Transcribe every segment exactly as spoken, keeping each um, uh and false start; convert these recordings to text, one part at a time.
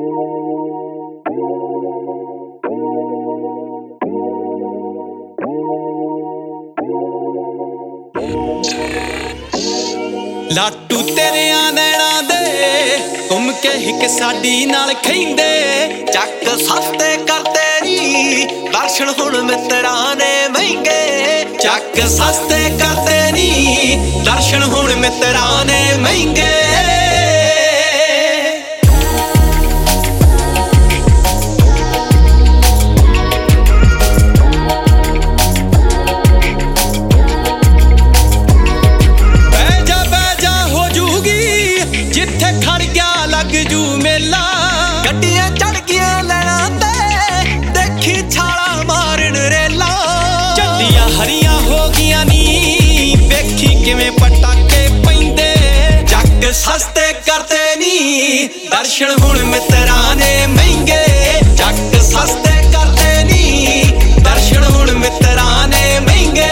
लाटू तेरियां नैना दे घूम के हिक साडी नाल खैंदे चक सस्ते करते नी दर्शन हुण मित्रां ने महंगे चक सस्ते करते नी दर्शन हुण मित्रां ने महंगे गड्डियां चढ़ गया लैना ते देखी छाला मारन रेला झंडियां हरियां हो गईयां नी वेखी किवें पटाके पैंदे जग सस्ते करते नी दर्शन हुण मित्रां ने महंगे जग सस्ते करते नी दर्शन हुण मित्रां ने महंगे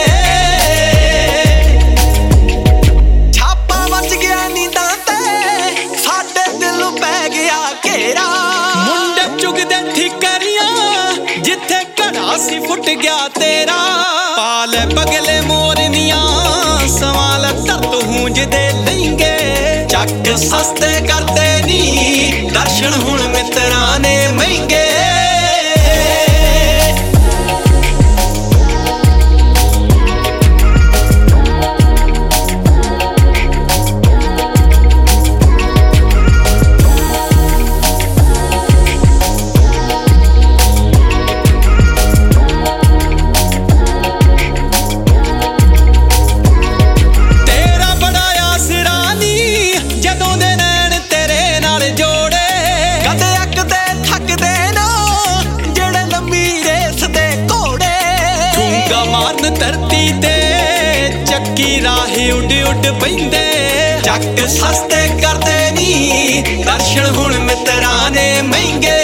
छापा मच गया नींदां ते साडे दिल पै गया घेरा मुंडे चुगदे ठिकरियां जिथे घड़ा सी फुट गया तेरा पाले बगले मोरनियां सवाल दर्द हूंजदे लहंगे जग सस्ते करते नी दर्शन हुण मित्रां ने महंगे धरती ते चक्की राही उड उड पैंदे जग सस्ते करते नी दर्शन हुण मित्रां ने महंगे